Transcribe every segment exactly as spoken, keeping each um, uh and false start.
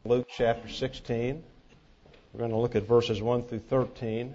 Luke chapter sixteen. We're going to look at verses one through thirteen.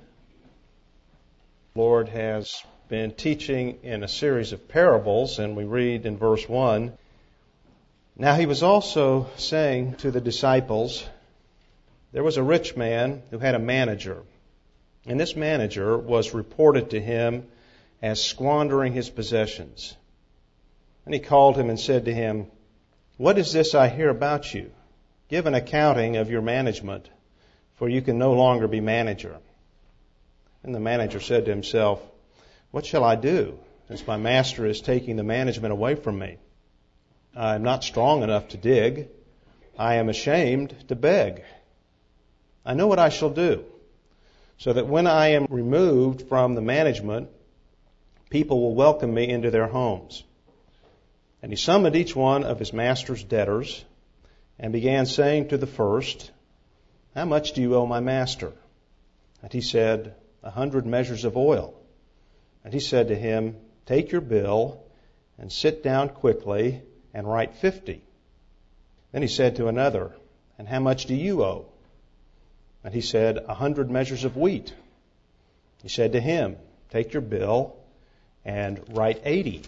The Lord has been teaching in a series of parables, and we read in verse one, "Now he was also saying to the disciples, there was a rich man who had a manager, and this manager was reported to him as squandering his possessions. And he called him and said to him, 'What is this I hear about you? Give an accounting of your management, for you can no longer be manager.' And the manager said to himself, 'What shall I do, since my master is taking the management away from me? I am not strong enough to dig. I am ashamed to beg. I know what I shall do, so that when I am removed from the management, people will welcome me into their homes.' And he summoned each one of his master's debtors, and began saying to the first, 'How much do you owe my master?' And he said, 'A hundred measures of oil.' And he said to him, 'Take your bill, and sit down quickly, and write fifty.' Then he said to another, 'And how much do you owe?' And he said, 'A hundred measures of wheat.' He said to him, 'Take your bill, and write eighty.'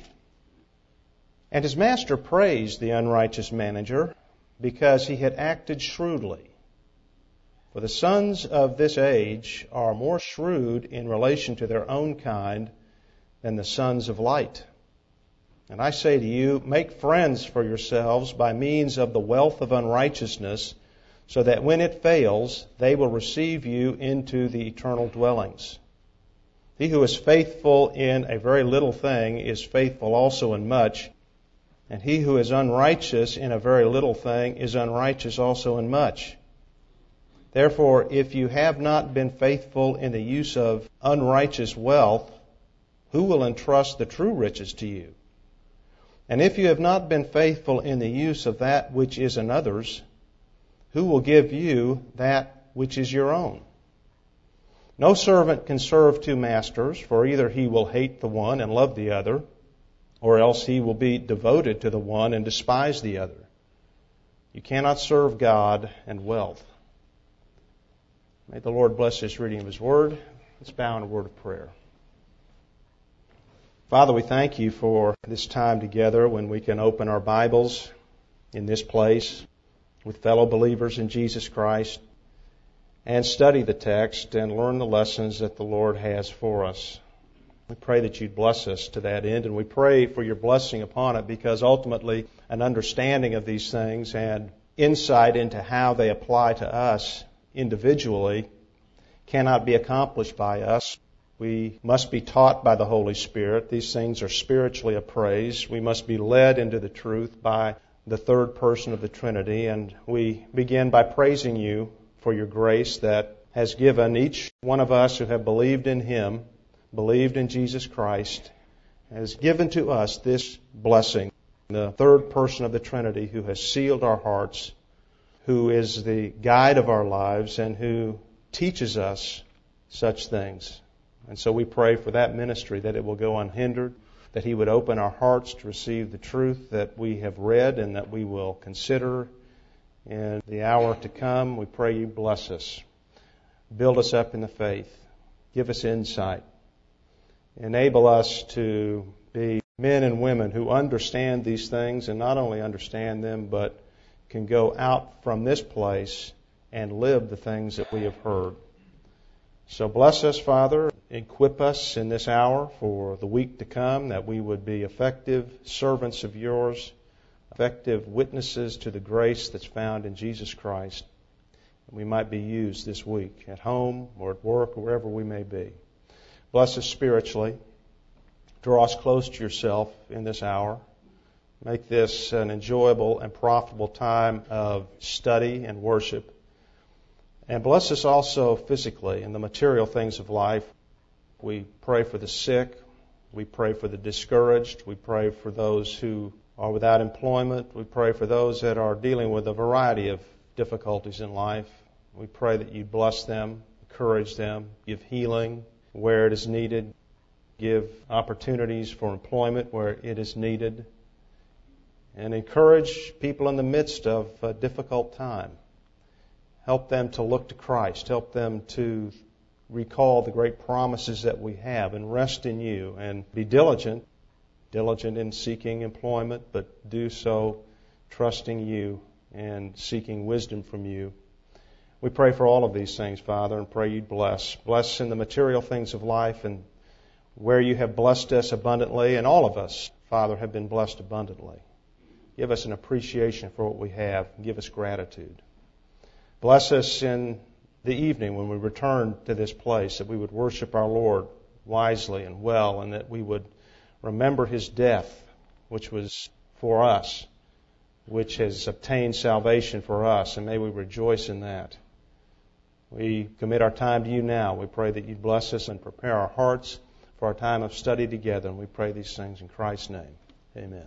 And his master praised the unrighteous manager, because he had acted shrewdly. For the sons of this age are more shrewd in relation to their own kind than the sons of light. And I say to you, make friends for yourselves by means of the wealth of unrighteousness, so that when it fails, they will receive you into the eternal dwellings. He who is faithful in a very little thing is faithful also in much, and he who is unrighteous in a very little thing is unrighteous also in much. Therefore, if you have not been faithful in the use of unrighteous wealth, who will entrust the true riches to you? And if you have not been faithful in the use of that which is another's, who will give you that which is your own? No servant can serve two masters, for either he will hate the one and love the other, or else he will be devoted to the one and despise the other. You cannot serve God and wealth." May the Lord bless this reading of His Word. Let's bow in a word of prayer. Father, we thank You for this time together when we can open our Bibles in this place with fellow believers in Jesus Christ and study the text and learn the lessons that the Lord has for us. We pray that You'd bless us to that end, and we pray for Your blessing upon it, because ultimately an understanding of these things and insight into how they apply to us individually cannot be accomplished by us. We must be taught by the Holy Spirit. These things are spiritually appraised. We must be led into the truth by the third person of the Trinity, and we begin by praising You for Your grace that has given each one of us who have believed in Him, believed in Jesus Christ, has given to us this blessing, the third person of the Trinity who has sealed our hearts, who is the guide of our lives, and who teaches us such things. And so we pray for that ministry, that it will go unhindered, that He would open our hearts to receive the truth that we have read and that we will consider in the hour to come. We pray You bless us. Build us up in the faith. Give us insight. Enable us to be men and women who understand these things, and not only understand them, but can go out from this place and live the things that we have heard. So bless us, Father. Equip us in this hour for the week to come, that we would be effective servants of Yours, effective witnesses to the grace that's found in Jesus Christ. And we might be used this week at home or at work or wherever we may be. Bless us spiritually. Draw us close to Yourself in this hour. Make this an enjoyable and profitable time of study and worship. And bless us also physically in the material things of life. We pray for the sick. We pray for the discouraged. We pray for those who are without employment. We pray for those that are dealing with a variety of difficulties in life. We pray that You bless them, encourage them, give healing where it is needed, give opportunities for employment where it is needed, and encourage people in the midst of a difficult time. Help them to look to Christ. Help them to recall the great promises that we have and rest in you and be diligent, diligent in seeking employment, but do so trusting you and seeking wisdom from you. We pray for all of these things, Father, and pray you'd bless. Bless in the material things of life and where you have blessed us abundantly, and all of us, Father, have been blessed abundantly. Give us an appreciation for what we have and give us gratitude. Bless us in the evening when we return to this place, that we would worship our Lord wisely and well, and that we would remember His death, which was for us, which has obtained salvation for us, and may we rejoice in that. We commit our time to you now. We pray that you'd bless us and prepare our hearts for our time of study together, and we pray these things in Christ's name. Amen.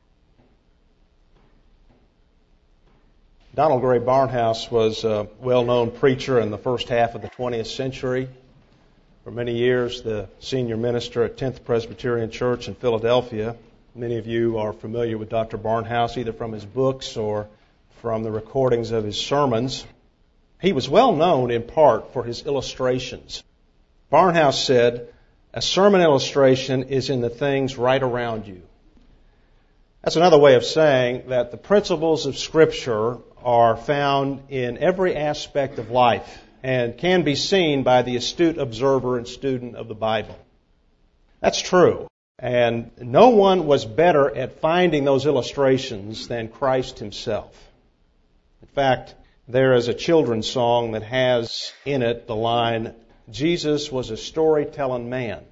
Donald Gray Barnhouse was a well-known preacher in the first half of the twentieth century. For many years, the senior minister at tenth Presbyterian Church in Philadelphia. Many of you are familiar with Doctor Barnhouse, either from his books or from the recordings of his sermons. He was well known in part for his illustrations. Barnhouse said, "A sermon illustration is in the things right around you." That's another way of saying that the principles of Scripture are found in every aspect of life and can be seen by the astute observer and student of the Bible. That's true. And no one was better at finding those illustrations than Christ Himself. In fact, there is a children's song that has in it the line, "Jesus was a storytelling man."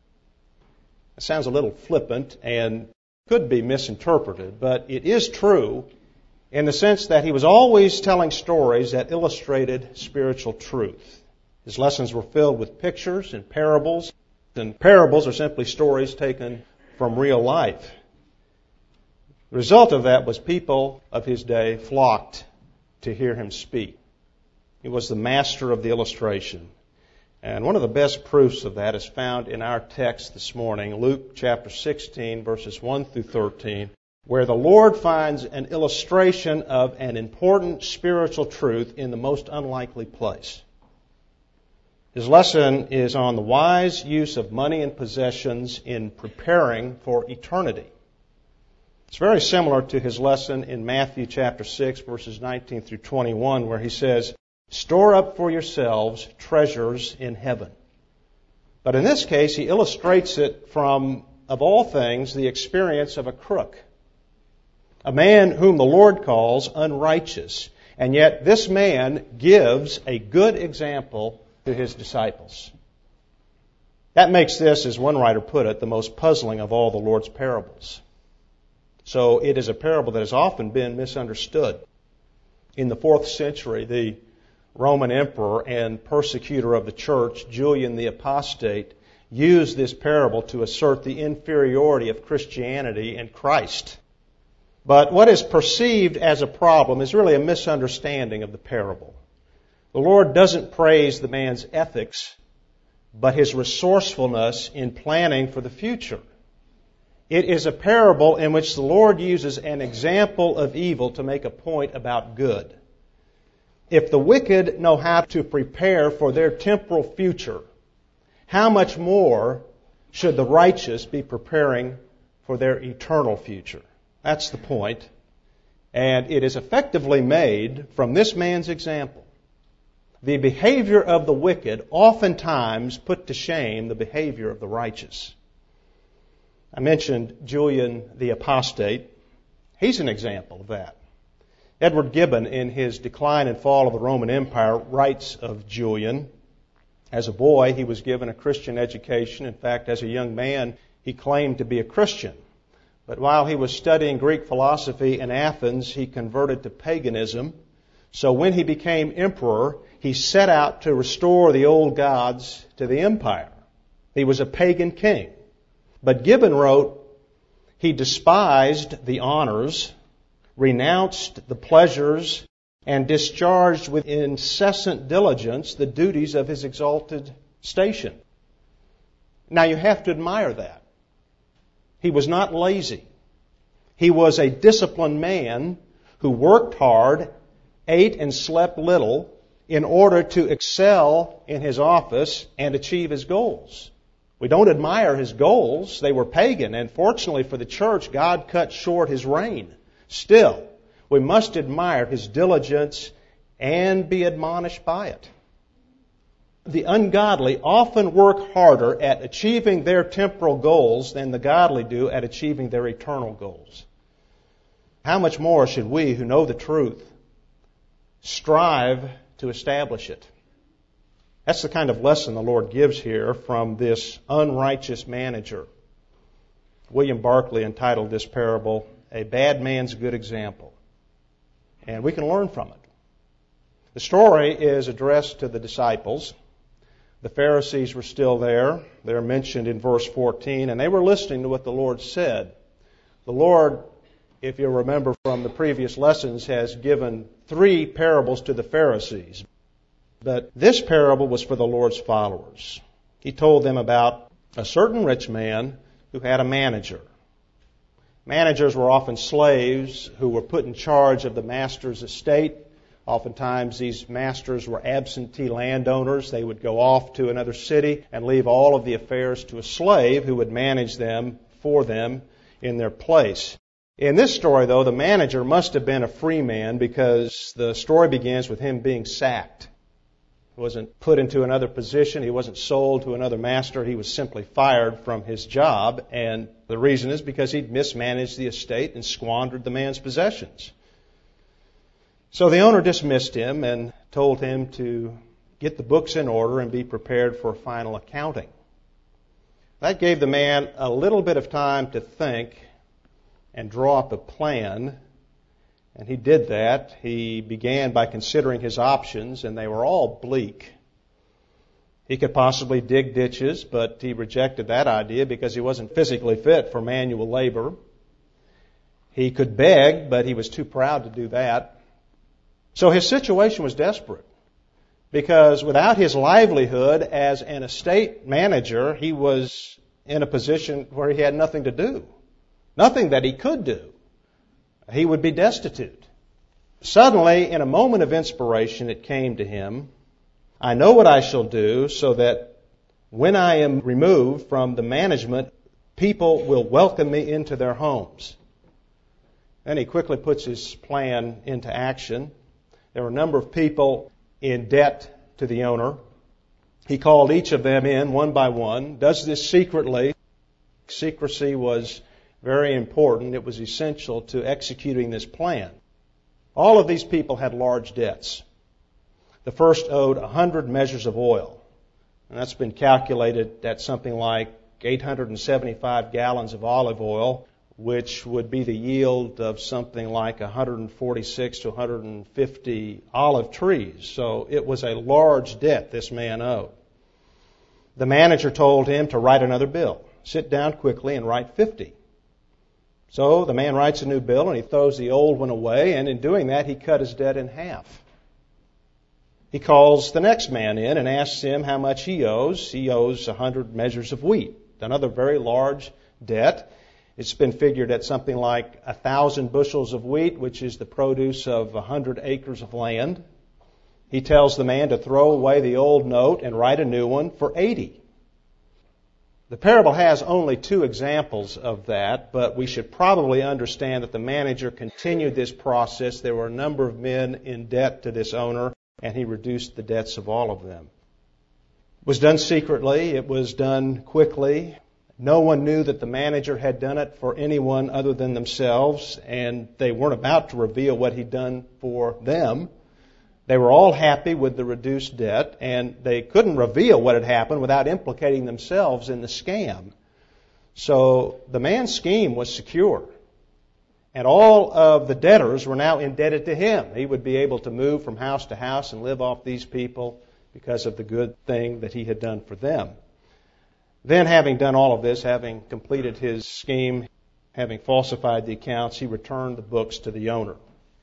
It sounds a little flippant and could be misinterpreted, but it is true in the sense that he was always telling stories that illustrated spiritual truth. His lessons were filled with pictures and parables, and parables are simply stories taken from real life. The result of that was people of his day flocked to hear him speak. He was the master of the illustration. And one of the best proofs of that is found in our text this morning, Luke chapter sixteen, verses one through thirteen, where the Lord finds an illustration of an important spiritual truth in the most unlikely place. His lesson is on the wise use of money and possessions in preparing for eternity. It's very similar to his lesson in Matthew chapter six, verses nineteen through twenty-one, where he says, "Store up for yourselves treasures in heaven." But in this case, he illustrates it from, of all things, the experience of a crook. A man whom the Lord calls unrighteous. And yet this man gives a good example to his disciples. That makes this, as one writer put it, the most puzzling of all the Lord's parables. So it is a parable that has often been misunderstood. In the fourth century, the Roman emperor and persecutor of the church, Julian the Apostate, used this parable to assert the inferiority of Christianity and Christ. But what is perceived as a problem is really a misunderstanding of the parable. The Lord doesn't praise the man's ethics, but his resourcefulness in planning for the future. It is a parable in which the Lord uses an example of evil to make a point about good. If the wicked know how to prepare for their temporal future, how much more should the righteous be preparing for their eternal future? That's the point. And it is effectively made from this man's example. The behavior of the wicked oftentimes put to shame the behavior of the righteous. I mentioned Julian the Apostate. He's an example of that. Edward Gibbon, in his Decline and Fall of the Roman Empire, writes of Julian. As a boy, he was given a Christian education. In fact, as a young man, he claimed to be a Christian. But while he was studying Greek philosophy in Athens, he converted to paganism. So when he became emperor, he set out to restore the old gods to the empire. He was a pagan king. But Gibbon wrote, he despised the honors, renounced the pleasures, and discharged with incessant diligence the duties of his exalted station. Now you have to admire that. He was not lazy. He was a disciplined man who worked hard, ate and slept little, in order to excel in his office and achieve his goals. We don't admire his goals. They were pagan, and fortunately for the church, God cut short his reign. Still, we must admire his diligence and be admonished by it. The ungodly often work harder at achieving their temporal goals than the godly do at achieving their eternal goals. How much more should we, who know the truth, strive to establish it? That's the kind of lesson the Lord gives here from this unrighteous manager. William Barclay entitled this parable, A Bad Man's Good Example. And we can learn from it. The story is addressed to the disciples. The Pharisees were still there. They're mentioned in verse fourteen, and they were listening to what the Lord said. The Lord, if you remember from the previous lessons, has given three parables to the Pharisees. But this parable was for the Lord's followers. He told them about a certain rich man who had a manager. Managers were often slaves who were put in charge of the master's estate. Oftentimes these masters were absentee landowners. They would go off to another city and leave all of the affairs to a slave who would manage them for them in their place. In this story, though, the manager must have been a free man because the story begins with him being sacked. He wasn't put into another position. He wasn't sold to another master. He was simply fired from his job. And the reason is because he'd mismanaged the estate and squandered the man's possessions. So the owner dismissed him and told him to get the books in order and be prepared for final accounting. That gave the man a little bit of time to think and draw up a plan. And he did that. He began by considering his options, and they were all bleak. He could possibly dig ditches, but he rejected that idea because he wasn't physically fit for manual labor. He could beg, but he was too proud to do that. So his situation was desperate because without his livelihood as an estate manager, he was in a position where he had nothing to do, nothing that he could do. He would be destitute. Suddenly, in a moment of inspiration, it came to him, I know what I shall do so that when I am removed from the management, people will welcome me into their homes. Then he quickly puts his plan into action. There were a number of people in debt to the owner. He called each of them in one by one, does this secretly. Secrecy was very important. It was essential to executing this plan. All of these people had large debts. The first owed one hundred measures of oil. And that's been calculated at something like eight hundred seventy-five gallons of olive oil, which would be the yield of something like one hundred forty-six to one hundred fifty olive trees. So it was a large debt this man owed. The manager told him to write another bill. Sit down quickly and write fifty. So the man writes a new bill and he throws the old one away, and in doing that he cut his debt in half. He calls the next man in and asks him how much he owes. He owes one hundred measures of wheat, another very large debt. It's been figured at something like one thousand bushels of wheat, which is the produce of one hundred acres of land. He tells the man to throw away the old note and write a new one for eighty. The parable has only two examples of that, but we should probably understand that the manager continued this process. There were a number of men in debt to this owner, and he reduced the debts of all of them. It was done secretly. It was done quickly. No one knew that the manager had done it for anyone other than themselves, and they weren't about to reveal what he'd done for them. They were all happy with the reduced debt, and they couldn't reveal what had happened without implicating themselves in the scam. So the man's scheme was secure. And all of the debtors were now indebted to him. He would be able to move from house to house and live off these people because of the good thing that he had done for them. Then, having done all of this, having completed his scheme, having falsified the accounts, he returned the books to the owner.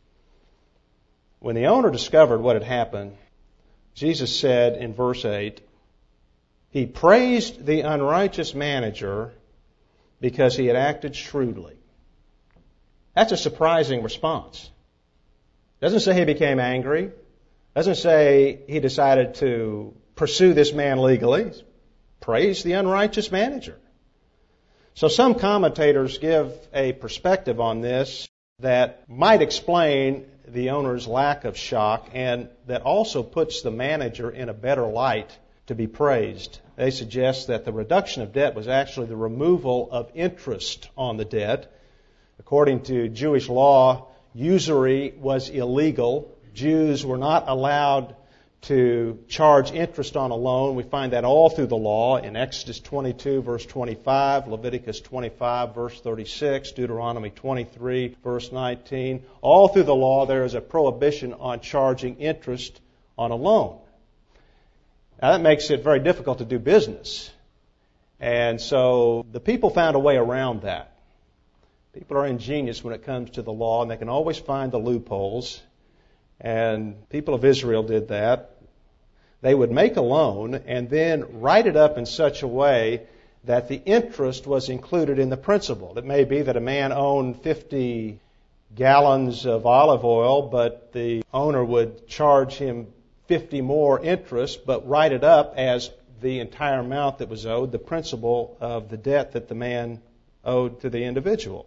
When the owner discovered what had happened, Jesus said in verse eight, he praised the unrighteous manager because he had acted shrewdly. That's a surprising response. It doesn't say he became angry. Doesn't say he decided to pursue this man legally. Praise the unrighteous manager. So some commentators give a perspective on this that might explain the owner's lack of shock and that also puts the manager in a better light to be praised. They suggest that the reduction of debt was actually the removal of interest on the debt. According to Jewish law, usury was illegal. Jews were not allowed to charge interest on a loan. We find that all through the law in Exodus twenty-two, verse twenty-five, Leviticus twenty-five, verse thirty-six, Deuteronomy twenty-three, verse nineteen. All through the law there is a prohibition on charging interest on a loan. Now that makes it very difficult to do business. And so the people found a way around that. People are ingenious when it comes to the law, and they can always find the loopholes. And people of Israel did that. They would make a loan and then write it up in such a way that the interest was included in the principal. It may be that a man owned fifty gallons of olive oil, but the owner would charge him fifty more interest, but write it up as the entire amount that was owed, the principal of the debt that the man owed to the individual.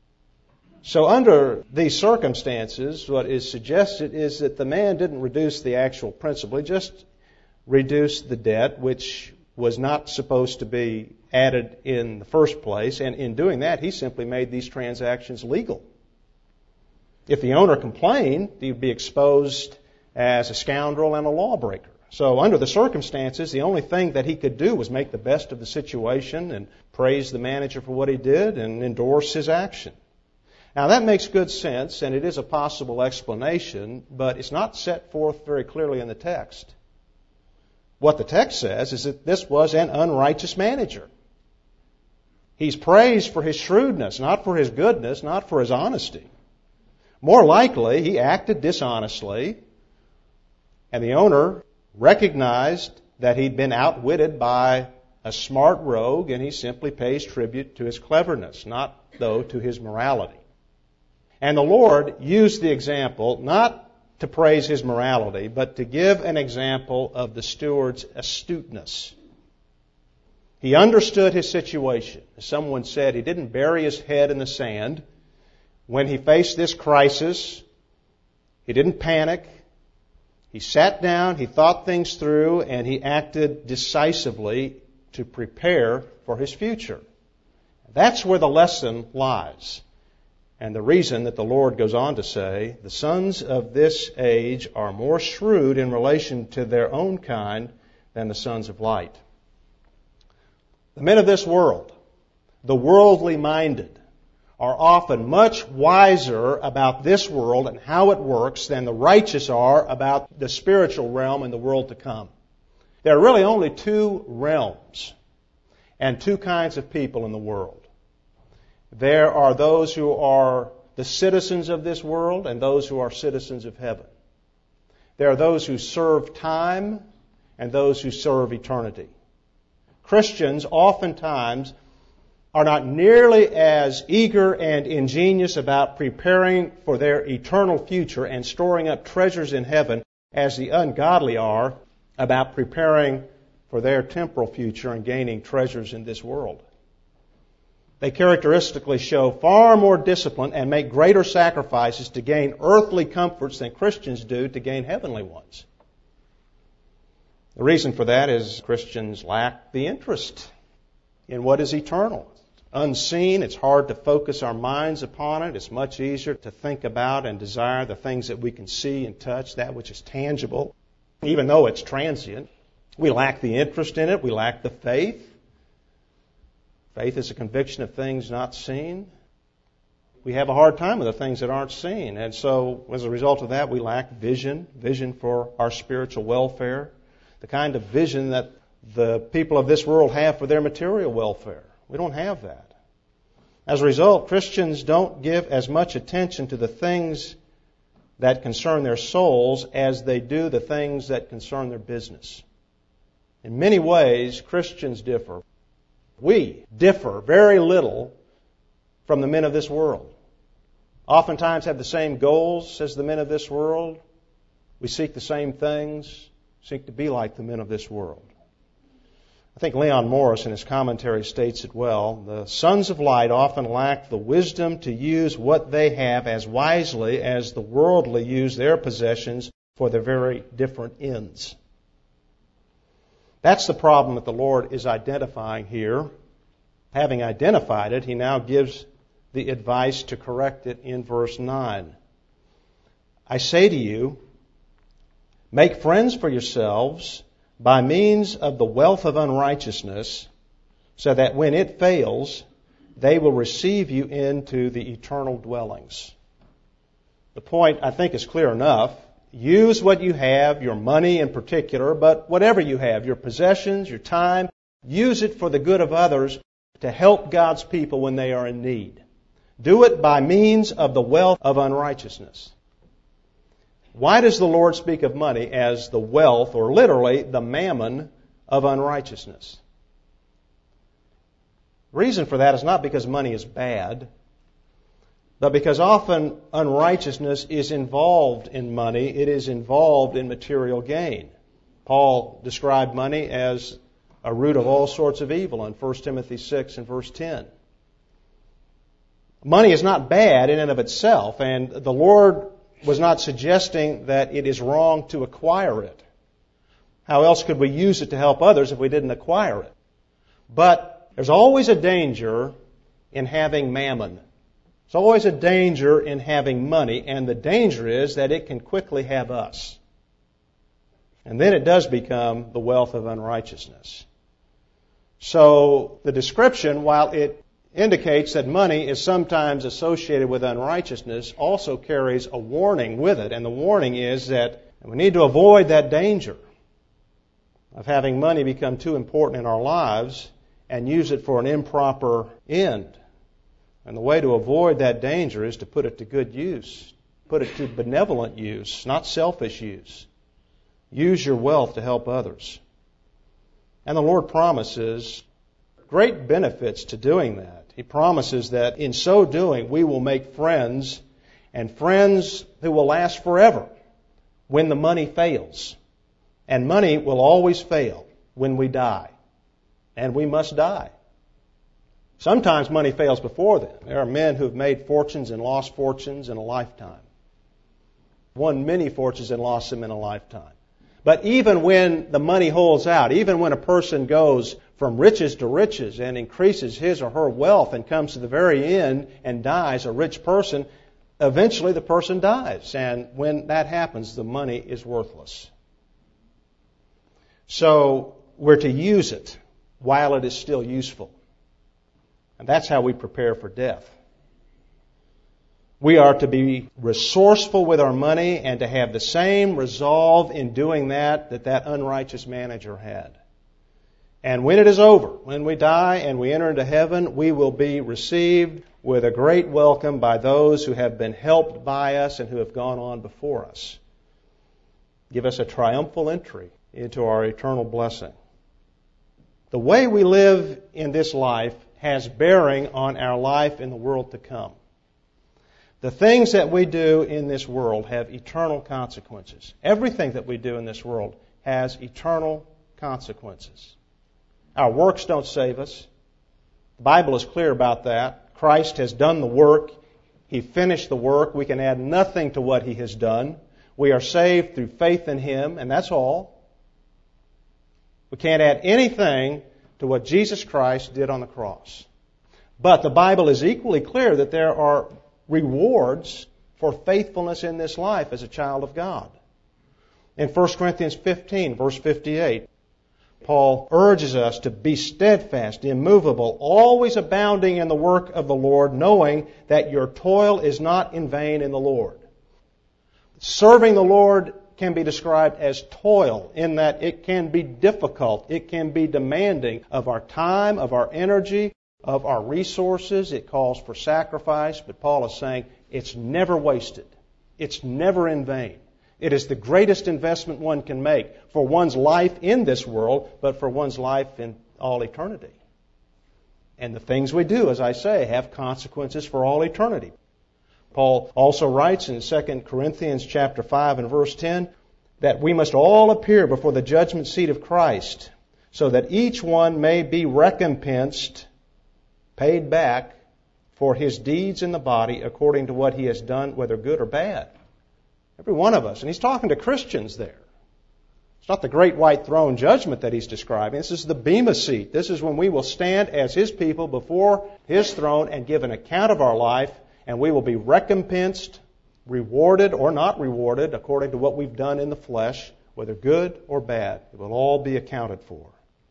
So under these circumstances, what is suggested is that the man didn't reduce the actual principal. He just reduced the debt, which was not supposed to be added in the first place. And in doing that, he simply made these transactions legal. If the owner complained, he'd be exposed as a scoundrel and a lawbreaker. So under the circumstances, the only thing that he could do was make the best of the situation and praise the manager for what he did and endorse his action. Now that makes good sense, and it is a possible explanation, but it's not set forth very clearly in the text. What the text says is that this was an unrighteous manager. He's praised for his shrewdness, not for his goodness, not for his honesty. More likely, he acted dishonestly, and the owner recognized that he'd been outwitted by a smart rogue, and he simply pays tribute to his cleverness, not, though, to his morality. And the Lord used the example not to praise his morality, but to give an example of the steward's astuteness. He understood his situation. As someone said, he didn't bury his head in the sand. When he faced this crisis, he didn't panic. He sat down, he thought things through, and he acted decisively to prepare for his future. That's where the lesson lies. And the reason that the Lord goes on to say, the sons of this age are more shrewd in relation to their own kind than the sons of light. The men of this world, the worldly minded, are often much wiser about this world and how it works than the righteous are about the spiritual realm and the world to come. There are really only two realms and two kinds of people in the world. There are those who are the citizens of this world and those who are citizens of heaven. There are those who serve time and those who serve eternity. Christians oftentimes are not nearly as eager and ingenious about preparing for their eternal future and storing up treasures in heaven as the ungodly are about preparing for their temporal future and gaining treasures in this world. They characteristically show far more discipline and make greater sacrifices to gain earthly comforts than Christians do to gain heavenly ones. The reason for that is Christians lack the interest in what is eternal. Unseen, it's hard to focus our minds upon it. It's much easier to think about and desire the things that we can see and touch, that which is tangible, even though it's transient. We lack the interest in it. We lack the faith. Faith is a conviction of things not seen. We have a hard time with the things that aren't seen. And so, as a result of that, we lack vision, vision for our spiritual welfare, the kind of vision that the people of this world have for their material welfare. We don't have that. As a result, Christians don't give as much attention to the things that concern their souls as they do the things that concern their business. In many ways, Christians differ. We differ very little from the men of this world. Oftentimes have the same goals as the men of this world, We seek the same things, seek to be like the men of this world. I think Leon Morris in his commentary states it well. The sons of light often lack the wisdom to use what they have as wisely as the worldly use their possessions for their very different ends. That's the problem that the Lord is identifying here. Having identified it, He now gives the advice to correct it in verse nine. I say to you, make friends for yourselves by means of the wealth of unrighteousness, so that when it fails, they will receive you into the eternal dwellings. The point, I think, is clear enough. Use what you have, your money in particular, but whatever you have, your possessions, your time, use it for the good of others to help God's people when they are in need. Do it by means of the wealth of unrighteousness. Why does the Lord speak of money as the wealth, or literally the mammon, of unrighteousness? The reason for that is not because money is bad, but because often unrighteousness is involved in money. It is involved in material gain. Paul described money as a root of all sorts of evil in First Timothy six and verse ten. Money is not bad in and of itself, and the Lord was not suggesting that it is wrong to acquire it. How else could we use it to help others if we didn't acquire it? But there's always a danger in having mammon. There's always a danger in having money, and the danger is that it can quickly have us. And then it does become the wealth of unrighteousness. So the description, while it indicates that money is sometimes associated with unrighteousness, also carries a warning with it. And the warning is that we need to avoid that danger of having money become too important in our lives and use it for an improper end. And the way to avoid that danger is to put it to good use, put it to benevolent use, not selfish use. Use your wealth to help others. And the Lord promises great benefits to doing that. He promises that in so doing, we will make friends, and friends who will last forever when the money fails. And money will always fail when we die. And we must die. Sometimes money fails before then. There are men who have made fortunes and lost fortunes in a lifetime. Won many fortunes and lost them in a lifetime. But even when the money holds out, even when a person goes from riches to riches and increases his or her wealth and comes to the very end and dies a rich person, eventually the person dies. And when that happens, the money is worthless. So we're to use it while it is still useful. And that's how we prepare for death. We are to be resourceful with our money and to have the same resolve in doing that that that unrighteous manager had. And when it is over, when we die and we enter into heaven, we will be received with a great welcome by those who have been helped by us and who have gone on before us. Give us a triumphal entry into our eternal blessing. The way we live in this life has bearing on our life in the world to come. The things that we do in this world have eternal consequences. Everything that we do in this world has eternal consequences. Our works don't save us. The Bible is clear about that. Christ has done the work. He finished the work. We can add nothing to what He has done. We are saved through faith in Him, and that's all. We can't add anything to what Jesus Christ did on the cross. But the Bible is equally clear that there are rewards for faithfulness in this life as a child of God. In First Corinthians fifteen, verse fifty-eight, Paul urges us to be steadfast, immovable, always abounding in the work of the Lord, knowing that your toil is not in vain in the Lord. Serving the Lord can be described as toil in that it can be difficult, it can be demanding of our time, of our energy, of our resources. It calls for sacrifice, but Paul is saying it's never wasted. It's never in vain. It is the greatest investment one can make for one's life in this world, but for one's life in all eternity. And the things we do, as I say, have consequences for all eternity. Paul also writes in Second Corinthians chapter five and verse ten, that we must all appear before the judgment seat of Christ, so that each one may be recompensed, paid back, for his deeds in the body according to what he has done, whether good or bad. Every one of us. And he's talking to Christians there. It's not the great white throne judgment that he's describing. This is the bema seat. This is when we will stand as his people before his throne and give an account of our life, and we will be recompensed, rewarded or not rewarded according to what we've done in the flesh, whether good or bad. It will all be accounted for.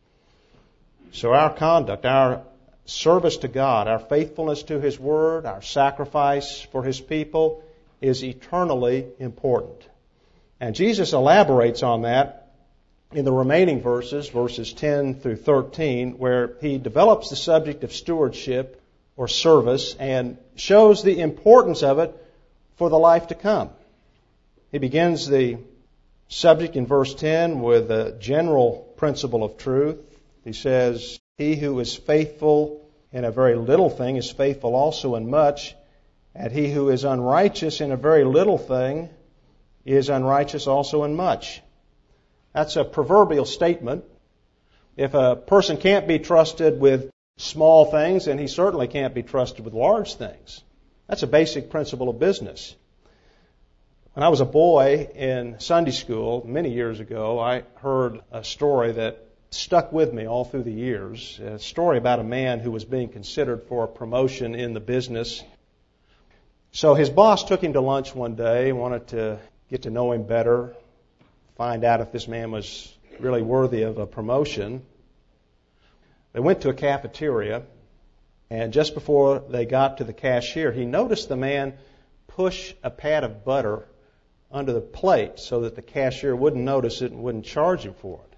So our conduct, our service to God, our faithfulness to his word, our sacrifice for his people is eternally important. And Jesus elaborates on that in the remaining verses, verses ten through thirteen, where he develops the subject of stewardship or service and shows the importance of it for the life to come. He begins the subject in verse ten with a general principle of truth. He says, "He who is faithful in a very little thing is faithful also in much, and he who is unrighteous in a very little thing is unrighteous also in much." That's a proverbial statement. If a person can't be trusted with small things, then he certainly can't be trusted with large things. That's a basic principle of business. When I was a boy in Sunday school many years ago, I heard a story that stuck with me all through the years. A story about a man who was being considered for a promotion in the business. So his boss took him to lunch one day, wanted to get to know him better, find out if this man was really worthy of a promotion. They went to a cafeteria, and just before they got to the cashier, he noticed the man push a pat of butter under the plate so that the cashier wouldn't notice it and wouldn't charge him for it.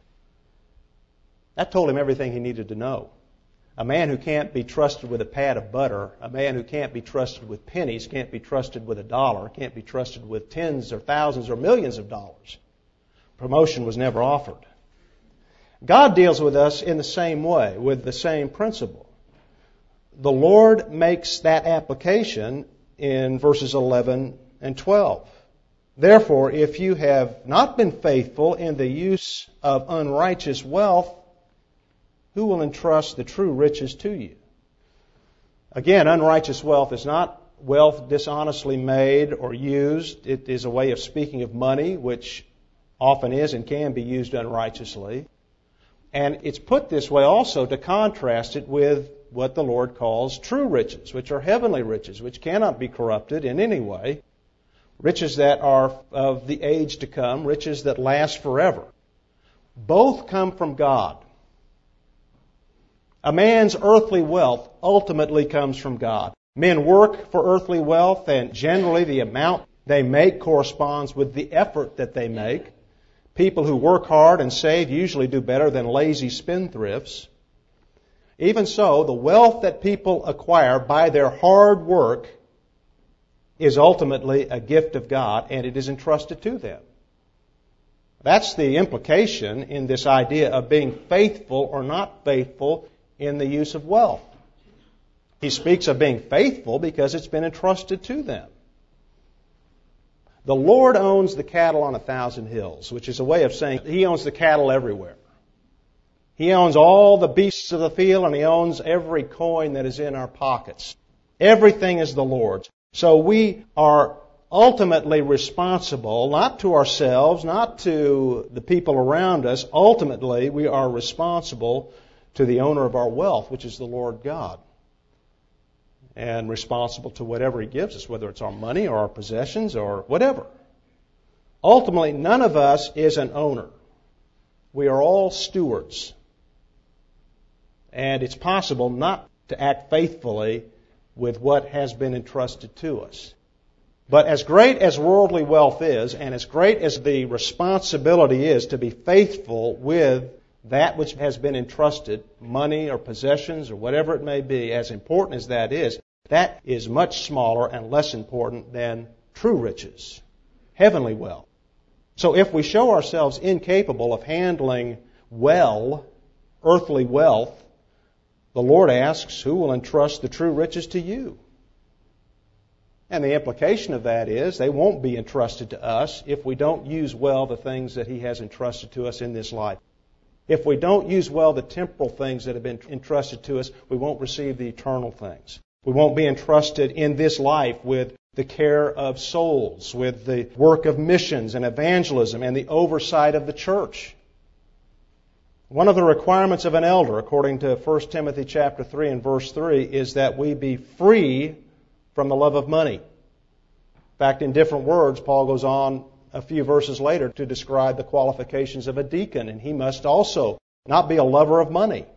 That told him everything he needed to know. A man who can't be trusted with a pat of butter, a man who can't be trusted with pennies, can't be trusted with a dollar, can't be trusted with tens or thousands or millions of dollars. Promotion was never offered. God deals with us in the same way, with the same principle. The Lord makes that application in verses eleven and twelve. "Therefore, if you have not been faithful in the use of unrighteous wealth, who will entrust the true riches to you?" Again, unrighteous wealth is not wealth dishonestly made or used. It is a way of speaking of money, which often is and can be used unrighteously. And it's put this way also to contrast it with what the Lord calls true riches, which are heavenly riches, which cannot be corrupted in any way. Riches that are of the age to come, riches that last forever. Both come from God. A man's earthly wealth ultimately comes from God. Men work for earthly wealth, and generally the amount they make corresponds with the effort that they make. People who work hard and save usually do better than lazy spendthrifts. Even so, the wealth that people acquire by their hard work is ultimately a gift of God, and it is entrusted to them. That's the implication in this idea of being faithful or not faithful in the use of wealth. He speaks of being faithful because it's been entrusted to them. The Lord owns the cattle on a thousand hills, which is a way of saying He owns the cattle everywhere. He owns all the beasts of the field, and He owns every coin that is in our pockets. Everything is the Lord's. So we are ultimately responsible, not to ourselves, not to the people around us. Ultimately, we are responsible to the owner of our wealth, which is the Lord God. And responsible to whatever He gives us, whether it's our money or our possessions or whatever. Ultimately, none of us is an owner. We are all stewards. And it's possible not to act faithfully with what has been entrusted to us. But as great as worldly wealth is, and as great as the responsibility is to be faithful with that which has been entrusted, money or possessions or whatever it may be, as important as that is, that is much smaller and less important than true riches, heavenly wealth. So if we show ourselves incapable of handling well earthly wealth, the Lord asks, who will entrust the true riches to you? And the implication of that is they won't be entrusted to us if we don't use well the things that He has entrusted to us in this life. If we don't use well the temporal things that have been entrusted to us, we won't receive the eternal things. We won't be entrusted in this life with the care of souls, with the work of missions and evangelism and the oversight of the church. One of the requirements of an elder, according to First Timothy chapter three and verse three, is that we be free from the love of money. In fact, in different words, Paul goes on a few verses later to describe the qualifications of a deacon, and he must also not be a lover of money.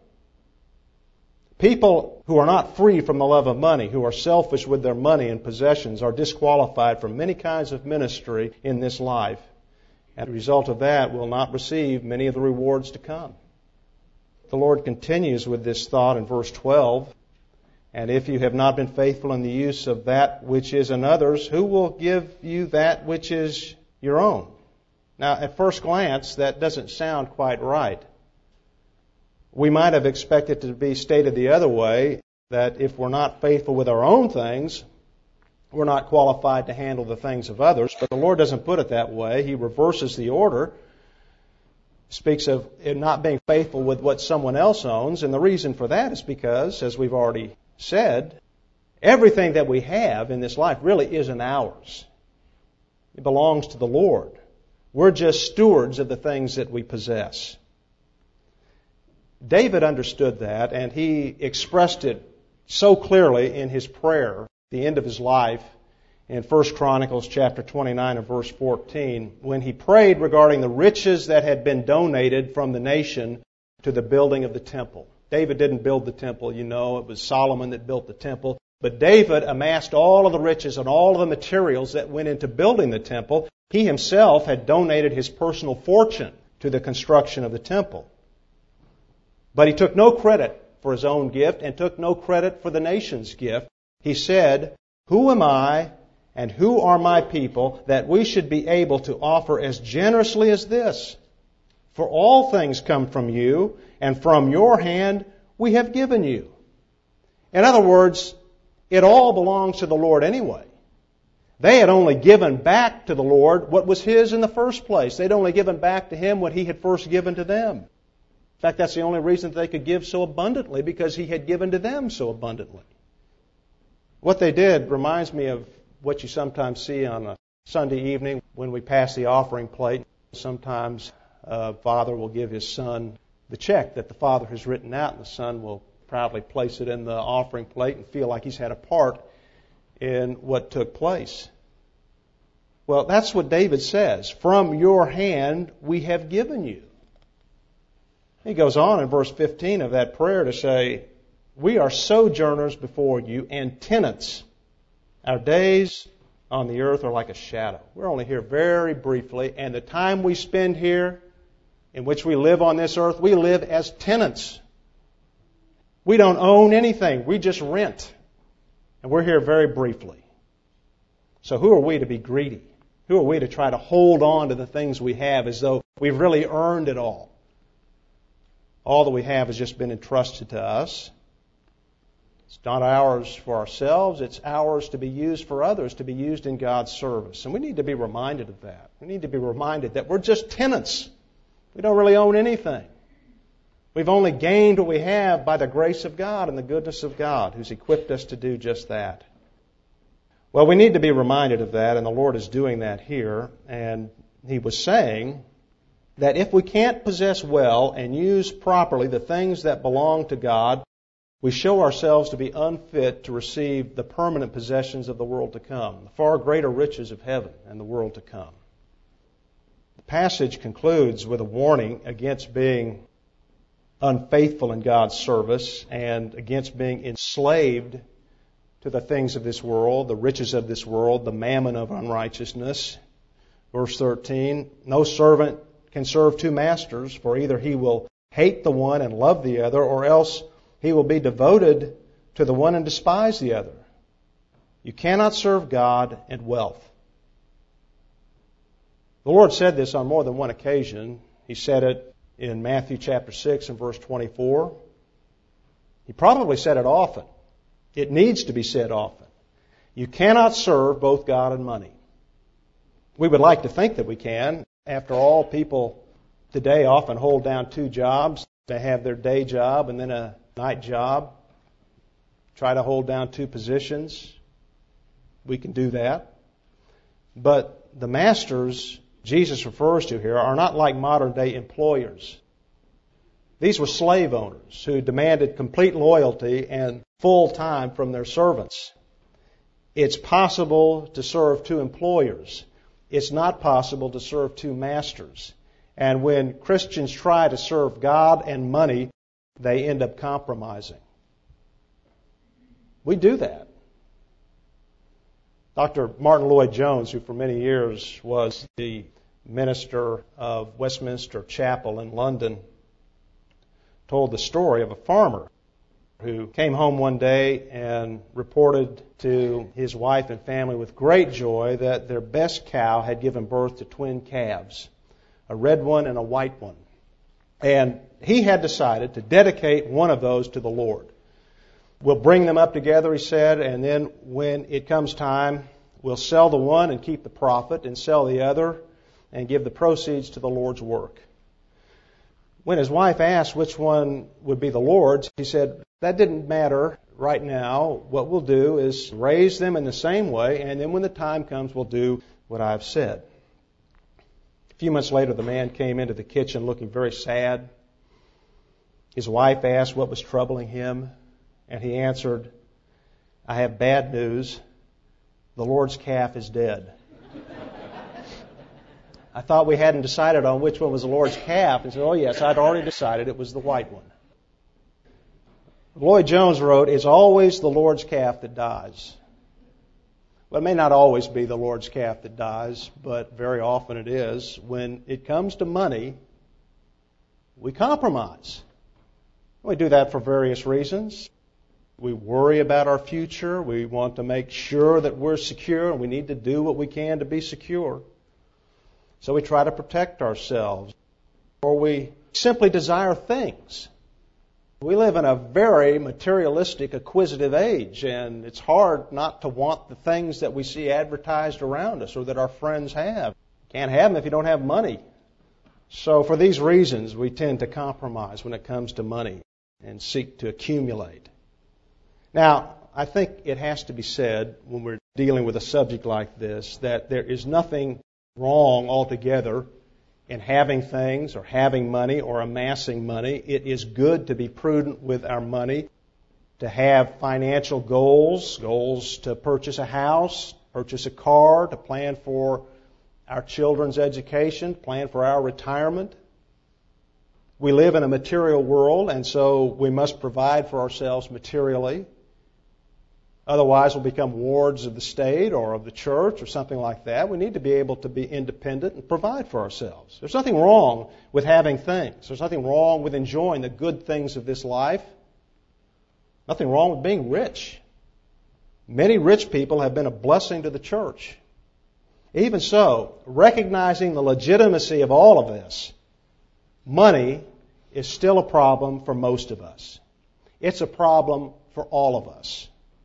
People who are not free from the love of money, who are selfish with their money and possessions, are disqualified from many kinds of ministry in this life. And the result of that will not receive many of the rewards to come. The Lord continues with this thought in verse twelve. And if you have not been faithful in the use of that which is another's, who will give you that which is your own? Now, at first glance, that doesn't sound quite right. We might have expected it to be stated the other way, that if we're not faithful with our own things, we're not qualified to handle the things of others. But the Lord doesn't put it that way. He reverses the order, speaks of it not being faithful with what someone else owns. And the reason for that is because, as we've already said, everything that we have in this life really isn't ours. It belongs to the Lord. We're just stewards of the things that we possess. David understood that, and he expressed it so clearly in his prayer, the end of his life, in First Chronicles chapter twenty-nine and verse fourteen, when he prayed regarding the riches that had been donated from the nation to the building of the temple. David didn't build the temple, you know, it was Solomon that built the temple. But David amassed all of the riches and all of the materials that went into building the temple. He himself had donated his personal fortune to the construction of the temple. But he took no credit for his own gift and took no credit for the nation's gift. He said, "Who am I and who are my people that we should be able to offer as generously as this? For all things come from you, and from your hand we have given you." In other words, it all belongs to the Lord anyway. They had only given back to the Lord what was His in the first place. They'd only given back to Him what He had first given to them. In fact, that's the only reason that they could give so abundantly, because He had given to them so abundantly. What they did reminds me of what you sometimes see on a Sunday evening when we pass the offering plate. Sometimes a father will give his son the check that the father has written out, and the son will proudly place it in the offering plate and feel like he's had a part in what took place. Well, that's what David says. From your hand we have given you. He goes on in verse fifteen of that prayer to say, we are sojourners before you and tenants. Our days on the earth are like a shadow. We're only here very briefly, and the time we spend here, in which we live on this earth, we live as tenants. We don't own anything. We just rent. And we're here very briefly. So who are we to be greedy? Who are we to try to hold on to the things we have as though we've really earned it all? All that we have has just been entrusted to us. It's not ours for ourselves. It's ours to be used for others, to be used in God's service. And we need to be reminded of that. We need to be reminded that we're just tenants. We don't really own anything. We've only gained what we have by the grace of God and the goodness of God, who's equipped us to do just that. Well, we need to be reminded of that, and the Lord is doing that here. And He was saying that if we can't possess well and use properly the things that belong to God, we show ourselves to be unfit to receive the permanent possessions of the world to come, the far greater riches of heaven and the world to come. The passage concludes with a warning against being unfaithful in God's service and against being enslaved to the things of this world, the riches of this world, the mammon of unrighteousness. Verse thirteen, no servant can serve two masters, for either he will hate the one and love the other, or else he will be devoted to the one and despise the other. You cannot serve God and wealth. The Lord said this on more than one occasion. He said it in Matthew chapter six and verse twenty-four. He probably said it often. It needs to be said often. You cannot serve both God and money. We would like to think that we can. After all, people today often hold down two jobs. They have their day job and then a night job. Try to hold down two positions. We can do that. But the masters Jesus refers to here are not like modern day employers. These were slave owners who demanded complete loyalty and full time from their servants. It's possible to serve two employers. It's not possible to serve two masters. And when Christians try to serve God and money, they end up compromising. We do that. Doctor Martin Lloyd-Jones, who for many years was the minister of Westminster Chapel in London, told the story of a farmer who came home one day and reported to his wife and family with great joy that their best cow had given birth to twin calves, a red one and a white one. And he had decided to dedicate one of those to the Lord. We'll bring them up together, he said, and then when it comes time, we'll sell the one and keep the profit and sell the other and give the proceeds to the Lord's work. When his wife asked which one would be the Lord's, he said, that didn't matter right now. What we'll do is raise them in the same way, and then when the time comes, we'll do what I've said. A few months later, the man came into the kitchen looking very sad. His wife asked what was troubling him, and he answered, I have bad news. The Lord's calf is dead. I thought we hadn't decided on which one was the Lord's calf. He said, oh yes, I'd already decided it was the white one. Lloyd-Jones wrote, it's always the Lord's calf that dies. Well, it may not always be the Lord's calf that dies, but very often it is. When it comes to money, we compromise. We do that for various reasons. We worry about our future. We want to make sure that we're secure, and we need to do what we can to be secure. So we try to protect ourselves, or we simply desire things. We live in a very materialistic, acquisitive age, and it's hard not to want the things that we see advertised around us or that our friends have. Can't have them if you don't have money. So for these reasons, we tend to compromise when it comes to money and seek to accumulate. Now, I think it has to be said when we're dealing with a subject like this that there is nothing wrong altogether in having things or having money or amassing money. It is good to be prudent with our money, to have financial goals, goals to purchase a house, purchase a car, to plan for our children's education, plan for our retirement. We live in a material world, and so we must provide for ourselves materially. Otherwise, we'll become wards of the state or of the church or something like that. We need to be able to be independent and provide for ourselves. There's nothing wrong with having things. There's nothing wrong with enjoying the good things of this life. Nothing wrong with being rich. Many rich people have been a blessing to the church. Even so, recognizing the legitimacy of all of this, money is still a problem for most of us. It's a problem for all of us.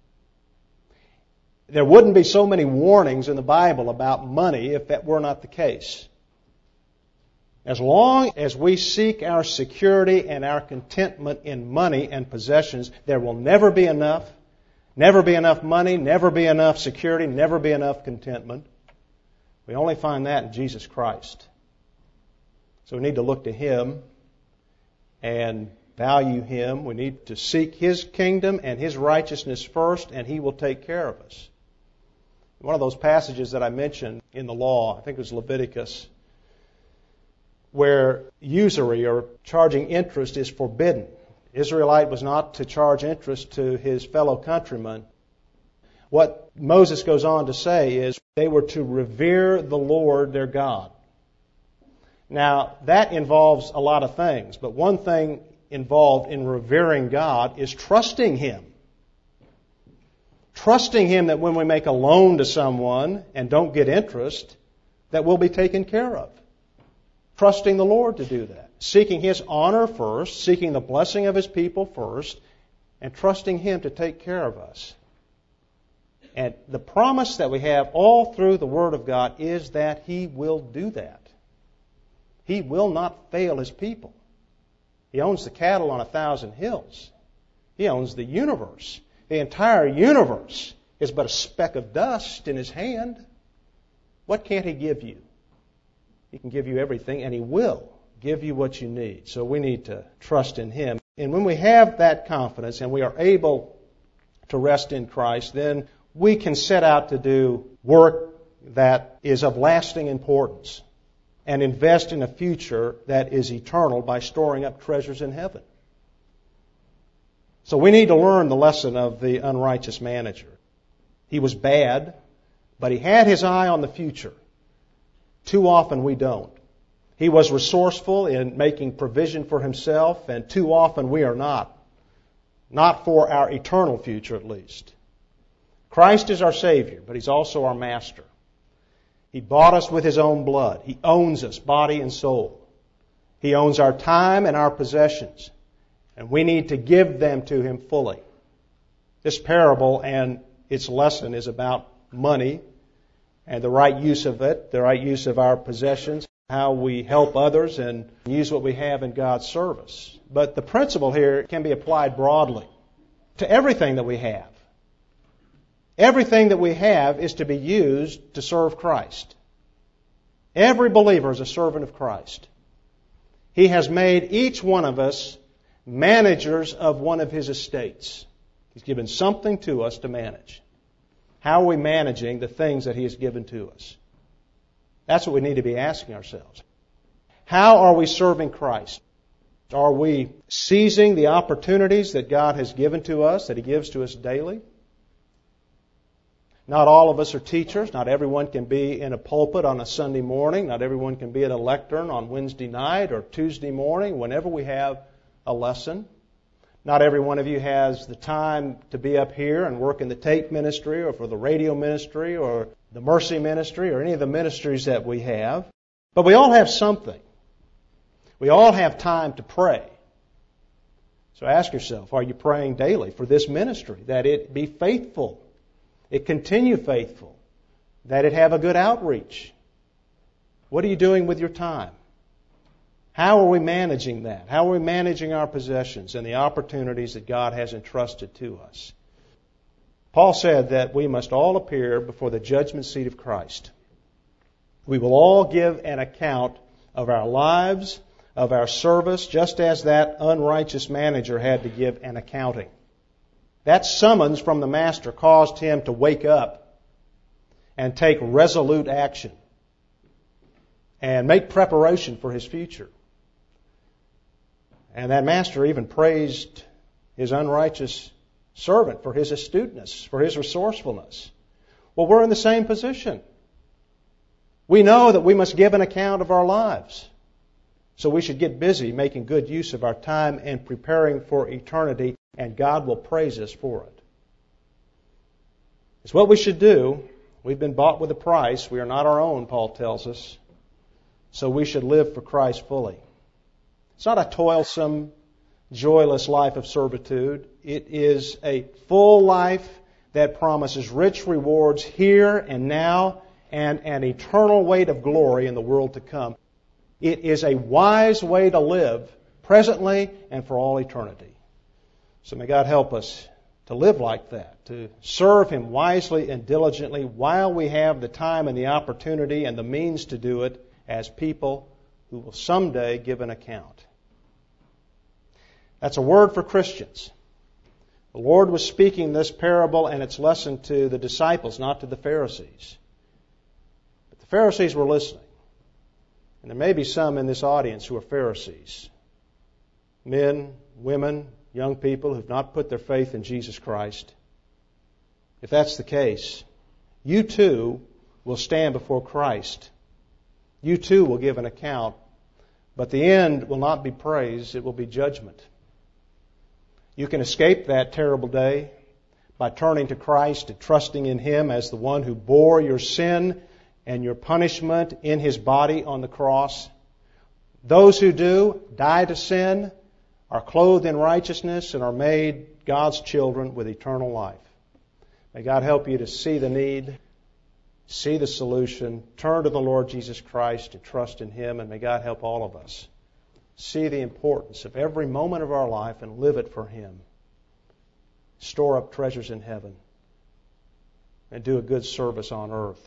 There wouldn't be so many warnings in the Bible about money if that were not the case. As long as we seek our security and our contentment in money and possessions, there will never be enough, never be enough money, never be enough security, never be enough contentment. We only find that in Jesus Christ. So we need to look to Him and value Him. We need to seek His kingdom and His righteousness first, and He will take care of us. One of those passages that I mentioned in the law, I think it was Leviticus, where usury or charging interest is forbidden. Israelite was not to charge interest to his fellow countrymen. What Moses goes on to say is they were to revere the Lord their God. Now, that involves a lot of things, but one thing involved in revering God is trusting Him. Trusting Him that when we make a loan to someone and don't get interest, that we'll be taken care of. Trusting the Lord to do that. Seeking His honor first, seeking the blessing of His people first, and trusting Him to take care of us. And the promise that we have all through the Word of God is that He will do that. He will not fail His people. He owns the cattle on a thousand hills. He owns the universe. The entire universe is but a speck of dust in His hand. What can't He give you? He can give you everything, and He will give you what you need. So we need to trust in Him. And when we have that confidence and we are able to rest in Christ, then we can set out to do work that is of lasting importance and invest in a future that is eternal by storing up treasures in heaven. So we need to learn the lesson of the unrighteous manager. He was bad, but he had his eye on the future. Too often we don't. He was resourceful in making provision for himself, and too often we are not. Not for our eternal future, at least. Christ is our Savior, but He's also our Master. He bought us with His own blood. He owns us, body and soul. He owns our time and our possessions, and we need to give them to Him fully. This parable and its lesson is about money and the right use of it, the right use of our possessions, how we help others and use what we have in God's service. But the principle here can be applied broadly to everything that we have. Everything that we have is to be used to serve Christ. Every believer is a servant of Christ. He has made each one of us managers of one of His estates. He's given something to us to manage. How are we managing the things that He has given to us? That's what we need to be asking ourselves. How are we serving Christ? Are we seizing the opportunities that God has given to us, that He gives to us daily? Not all of us are teachers. Not everyone can be in a pulpit on a Sunday morning. Not everyone can be at a lectern on Wednesday night or Tuesday morning, whenever we have a lesson. Not every one of you has the time to be up here and work in the tape ministry or for the radio ministry or the mercy ministry or any of the ministries that we have. But we all have something. We all have time to pray. So ask yourself, are you praying daily for this ministry, that it be faithful? It continue faithful, that it have a good outreach. What are you doing with your time? How are we managing that? How are we managing our possessions and the opportunities that God has entrusted to us? Paul said that we must all appear before the judgment seat of Christ. We will all give an account of our lives, of our service, just as that unrighteous manager had to give an accounting. That summons from the master caused him to wake up and take resolute action and make preparation for his future. And that master even praised his unrighteous servant for his astuteness, for his resourcefulness. Well, we're in the same position. We know that we must give an account of our lives. So we should get busy making good use of our time and preparing for eternity, and God will praise us for it. It's what we should do. We've been bought with a price. We are not our own, Paul tells us. So we should live for Christ fully. It's not a toilsome, joyless life of servitude. It is a full life that promises rich rewards here and now and an eternal weight of glory in the world to come. It is a wise way to live presently and for all eternity. So may God help us to live like that, to serve Him wisely and diligently while we have the time and the opportunity and the means to do it as people who will someday give an account. That's a word for Christians. The Lord was speaking this parable and its lesson to the disciples, not to the Pharisees. But the Pharisees were listening. And there may be some in this audience who are Pharisees. Men, women, young people who have not put their faith in Jesus Christ. If that's the case, you too will stand before Christ. You too will give an account. But the end will not be praise, it will be judgment. You can escape that terrible day by turning to Christ and trusting in Him as the one who bore your sin and your punishment in His body on the cross. Those who do die to sin, are clothed in righteousness, and are made God's children with eternal life. May God help you to see the need, see the solution, turn to the Lord Jesus Christ and trust in Him, and may God help all of us see the importance of every moment of our life and live it for Him. Store up treasures in heaven and do a good service on earth.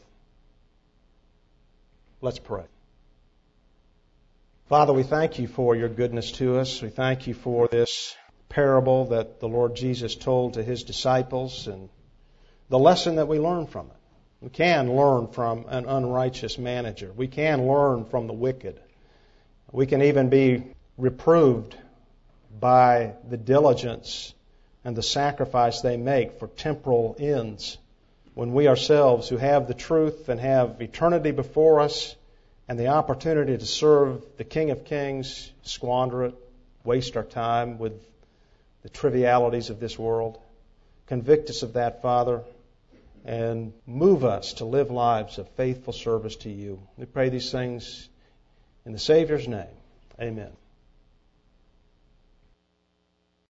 Let's pray. Father, we thank You for Your goodness to us. We thank You for this parable that the Lord Jesus told to His disciples and the lesson that we learn from it. We can learn from an unrighteous manager. We can learn from the wicked. We can even be reproved by the diligence and the sacrifice they make for temporal ends, when we ourselves, who have the truth and have eternity before us and the opportunity to serve the King of Kings, squander it, waste our time with the trivialities of this world. Convict us of that, Father, and move us to live lives of faithful service to You. We pray these things in the Savior's name. Amen.